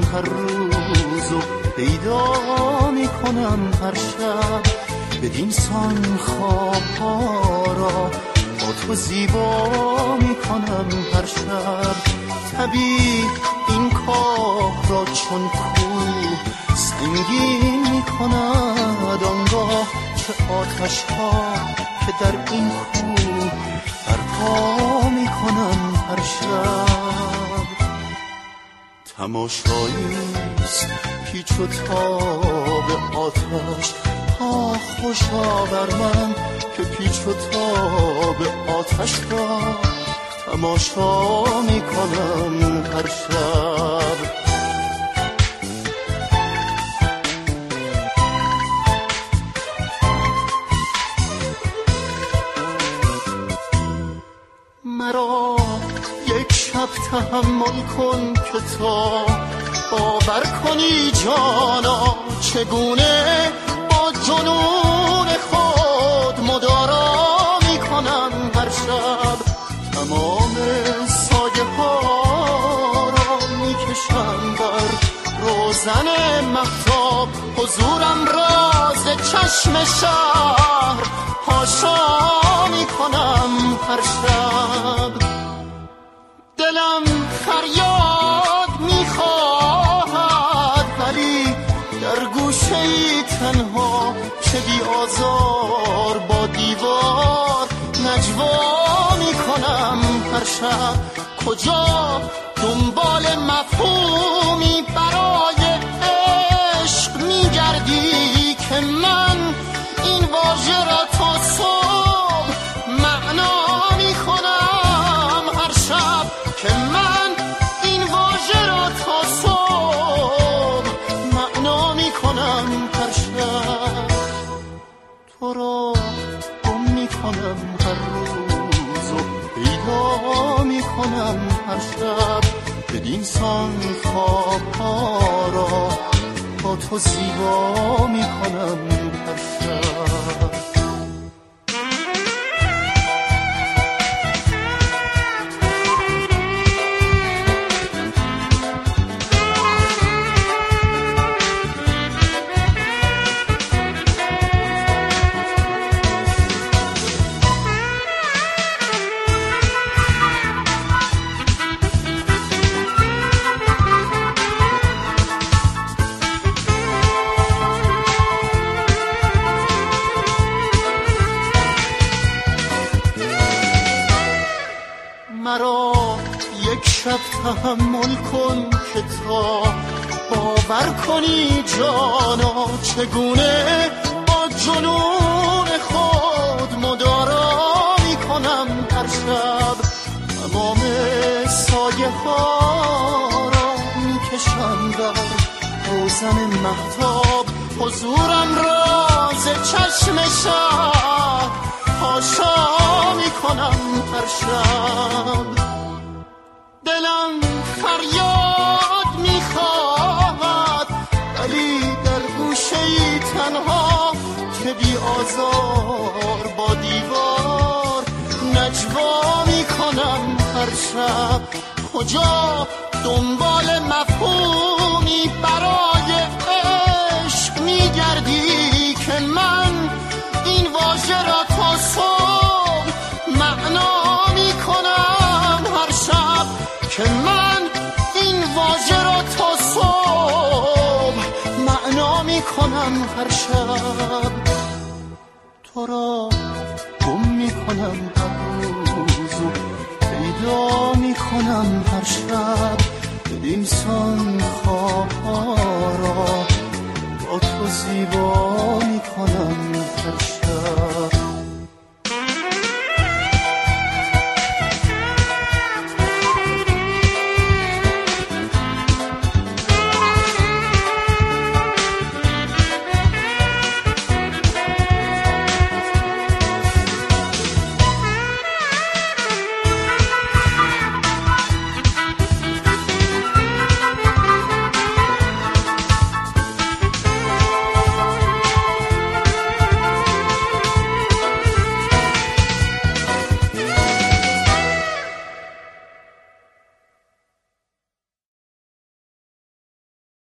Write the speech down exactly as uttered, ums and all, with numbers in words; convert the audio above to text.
هر روز و پیدا میکنم هر شب، بدین سان خوابها را با تو زیبا میکنم هر شب. طبیع این کار را چون کوه سنگین میکند، آنگاه که آتش ها که در این کوه برپا میکنم هر شب. تماشاییست پیچ و تاب آتش، ها خوشا بر من که پیچ و تاب آتش را تماشا میکنم هر شب. مرا یک شب تحمل کن که تا باور کنی جانا، چگونه با جنون خود مدارا میکنم هر شب. تمام سایه ها را میکشم بر روزن مهتاب، حضورم راز چشم شهر پاشا میکنم هر شب. دلم فریاد میخواهد ولی در گوشه‌ای تنها، چه بی آزار با دیوار نجوا میکنم هر شب. کجا دنبال مفهومی برای عشق میگردی که من این واژه را تا صبح معنا میکنم هر شب، که من این واژه را تا صبح معنا میکنم هر شب. تو را گم میکنم هر روز و پیدا میکنم هر شب، بدین سان خوابها را با تو زیبا میکنم هر شب. مرا یک شب تحمل کن که تا باور کنی جانا، چگونه با جنون خود مدارا میکنم هر شب. تمام سایه ها را میکشم در روزن مهتاب، حضورم راز چشم شب پاشا میکنم هر شب. دلم فریاد میخواهد ولی در گوشه‌ای تنها، که بی آزار با دیوار نجوا میکنم هر شب. کجا دنبال مفهومی برای عشق میگردی که من این واژه را تا صبح معنا میکنم هر شب، که من این واژه را تا صبح معنا میکنم هر شب. تو را